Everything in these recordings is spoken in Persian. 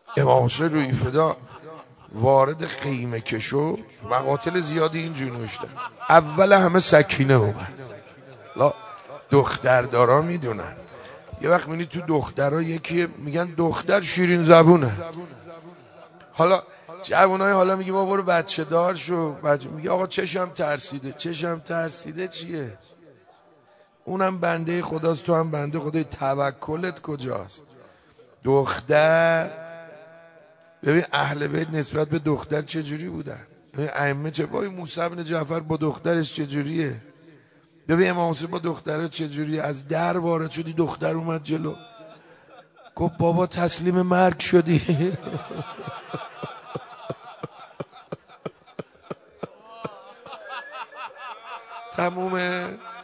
امام حسین روی فدا وارد خیمه کشو، مقاتل زیادی اینجوری نوشتن. اول همه سکینه اومد. لا دختردارا میدونن، یه وقت میبینی تو دخترها یکی میگن دختر شیرین زبونه. حالا جوانای حالا میگه ما برو بچه دار شو، میگه آقا چشم ترسیده. چشم ترسیده چیه؟ اونم بنده خداست، تو هم بنده خدای، توکلت کجاست؟ دختر، ببین اهل بیت نسبت به دختر چجوری بودن، ببین ائمه چه، وای موسی بن جعفر با دخترش چجوریه، ببین امام حسین با دختره چجوریه. از در وارد شدی دختر اومد جلو، گفت بابا تسلیم مرگ شدی. تمومه.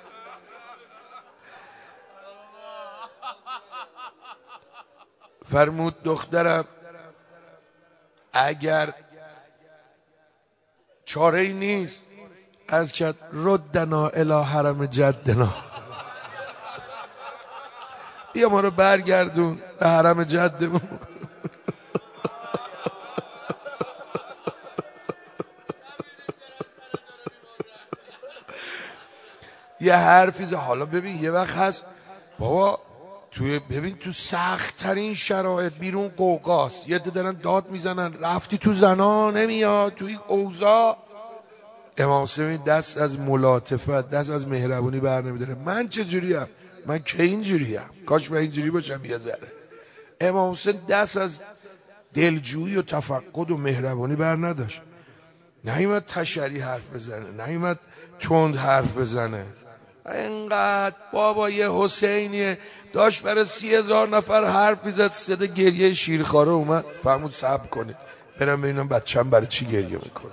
فرمود دخترم اگر چاره ای نیست از کد ردنا الی حرم جدنا، بیا ما رو برگردون به حرم جدمون. یه حرفی حالا ببین یه وقت هست بابا ببین تو سخت ترین شرایط بیرون قوقاست، یه دارن داد میزنن رفتی تو زنا نمیاد، تو این اوضاع امام حسین دست از ملاطفت، دست از مهربونی بر نمیداره. من چجوریم؟ من که اینجوریم، کاش من اینجوری باشم یه ذره. امام حسین دست از دلجویی و تفقد و مهربونی بر نداشت. نیومد تشریح حرف بزنه، نیومد تند حرف بزنه. اینقدر بابا یه حسینیه داشت برای 30,000 نفر حرف میزد، صدا گریه شیرخواره اومد. فرمود صبر کنید برم ببینم بچه‌م برای چی گریه میکنه.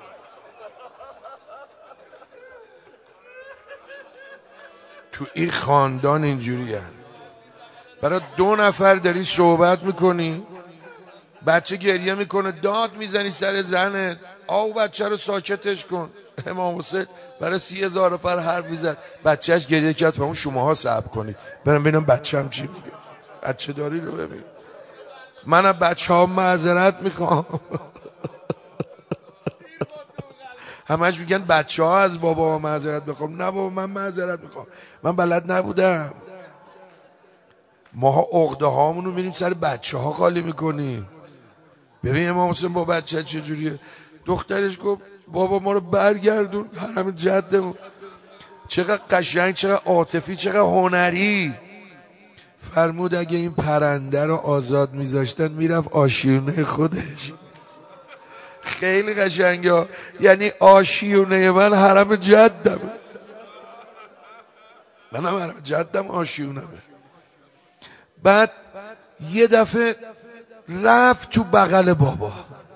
تو این خاندان اینجوری هست. برای 2 نفر داری صحبت میکنی، بچه گریه میکنه، داد میزنی سر زنت، آو بچه رو ساکتش کن. امام حسین برای 30,000 نفر حرف میزد، بچهش گریه کرد. فرمون شماها صبر کنید برم ببینم بچه‌م چی میگه. بچه داری رو ببین. من از بچه‌ها معذرت میخوام. همش میگن بچه‌ها از بابا معذرت میخوام. نه بابا من معذرت میخوام، من بلد نبودم. ماها عقده هامونو میریم سر بچه‌ها خالی میکنیم. ببین امام حسین با بچه چجوریه. دخترش گفت بابا ما رو برگردون حرم جدمون. چقدر قشنگ، چقدر عاطفی، چقدر هنری. فرمود اگه این پرنده رو آزاد میذاشتن میرفت آشیونه خودش. خیلی قشنگه، یعنی آشیونه من حرم جدم، منم حرم جدم آشیونمه. بعد یه دفعه رفت تو بغل بابا،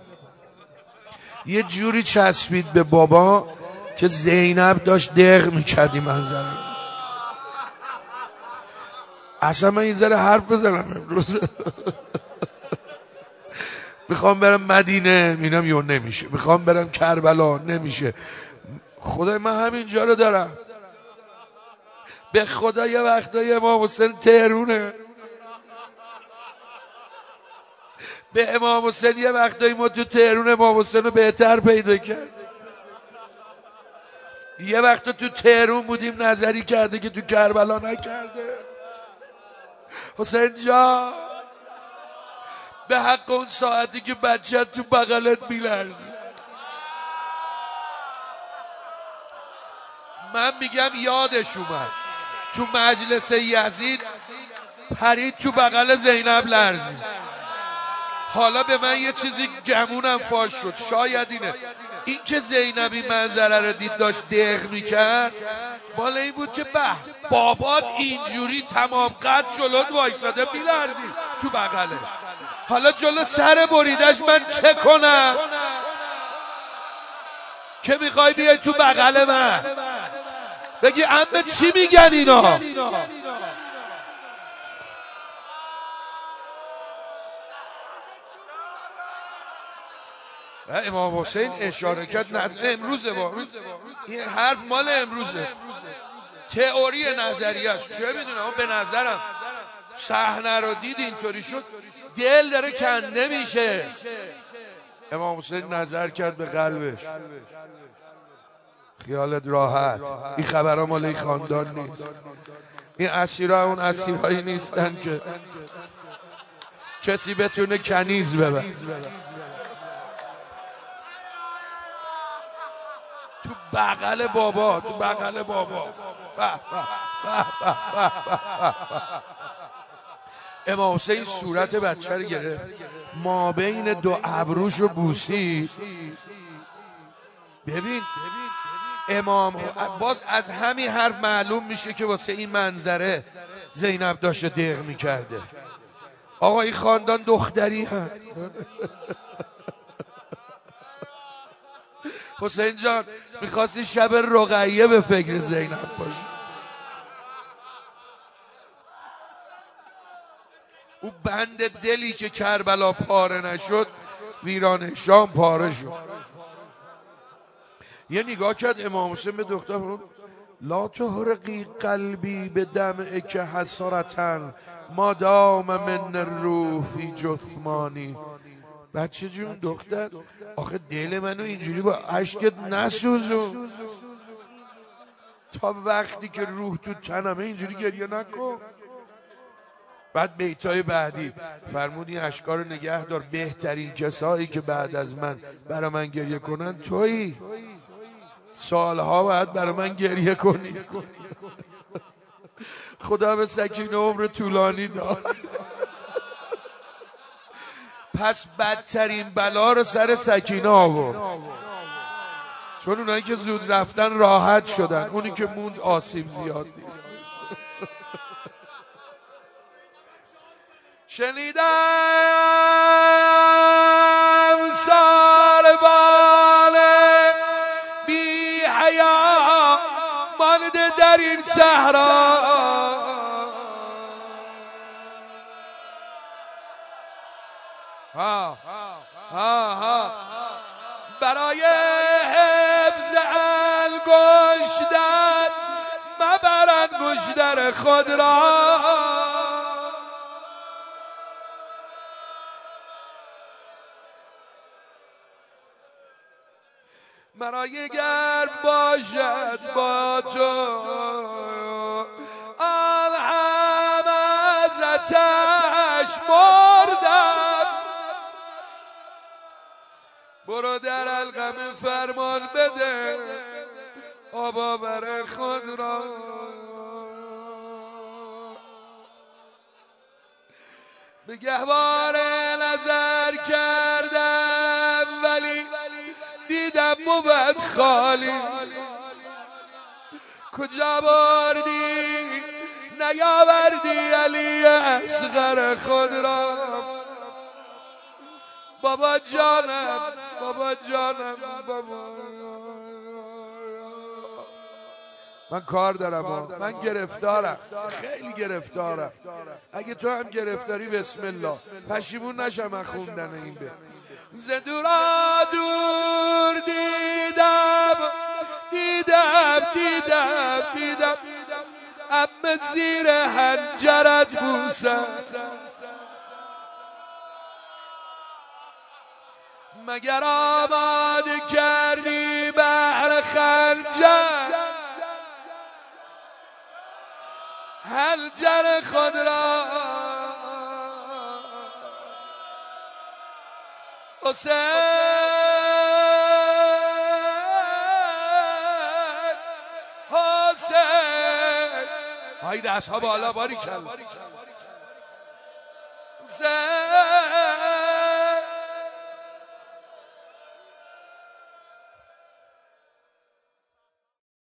یه جوری چسبید به بابا که زینب داشت دق میکرد. این منظره اصلا من این ذره حرف بزنم امروز. میخوام برم مدینه میرم یا نمیشه، میخوام برم کربلا نمیشه. خدای من همینجا رو دارم. به خدا یه وقتای امام حسین تهرونه، به امام حسین یه وقتایی ما تو تهرون امام حسین رو بهتر پیدا کرد. یه وقت تو تهرون بودیم نظری کرده که تو کربلا نکرده. حسین جان به حق اون ساعتی که بچه تو بغلت میلرزی، من میگم یادش اومد تو مجلس یزید پرید تو بغل زینب لرزی. حالا به من یه چیزی گمونم فاش شد، شاید این که زینبی منظره رو دید داشت دق میکرد، مال این بود که به بابات اینجوری تمام قد جلوت وایساده میلرزی تو بغلش، حالا جلو سر بریدش من چه کنم که میخوای بیای تو بغل من بگی عمه چی میگن اینا. امام حسین اشاره کرد امروزه، با این حرف مال امروزه، تئوری نظریه است، چه میدونم. به نظرم صحنه رو دید اینطوری شد دل داره کنده میشه. امام حسین نظر کرد به قلبش، خیالت راحت، این خبرها مال این خاندان نیست، این اسیرها اون اسیرهایی نیستن که کسی بتونه کنیز ببر. تو بغل بابا، تو بغل بابا. امام حسین صورت بچه رو گرفت، ما بین دو ابروشو بوسید. ببین امام باز از همین حرف معلوم میشه که واسه این منظره زینب داشته دق میکرده. آقا این خاندان دختری هست. حسین جان میخواستی شب رقیه به فکر زینب باشی. او بند دلی که کربلا پاره نشد ویران شام پاره شد. یه نگاه کرد امام حسین به دختر، لا تحرقی قلبی به دمعک حسرتن ما دام من الروح فی جثمانی. بچه جون دختر، آخه دل منو اینجوری با اشکت نسوزون، تا وقتی که روح تو تنمه اینجوری گریه نکن. بعد بیتای بعدی فرمودی اشکا رو نگه دار، بهترین کسایی که بعد از من برای من گریه کنن تویی، سالها باید برای من گریه کنی. خدا به سکینه عمر طولانی داد. پس بدترین بلا رو سر سکینه آورد، چون اونایی که زود رفتن راحت شدن، اونی که موند آسیب زیاد دید. شنیدم ساربان بی حیا مانده در این صحرا، برای حفظ انگشتر مبر انگشتر خود را. مرای گرم باشد با تو آن هم از آتش مردم، برو در القم فرمان بده آبا بر خود را. به گهواره نظر کردم ولی دیدم بود خالی، کجا بردی نیاوردی علی اصغر خود را. بابا جانم، بابا جانم، بابا من کار دارم، من گرفتارم، خیلی گرفتارم. اگه تو هم گرفتاری بسم الله، پشیمون نشم از خوندن این به. ز دورا دور دیدم دیدم دیدم دیدم ام زیر حنجرت بوسم، مگر آماده کردی بهر خنجر حنجر خود را. حسین حسین های دست ها بالا، باری کلا حسین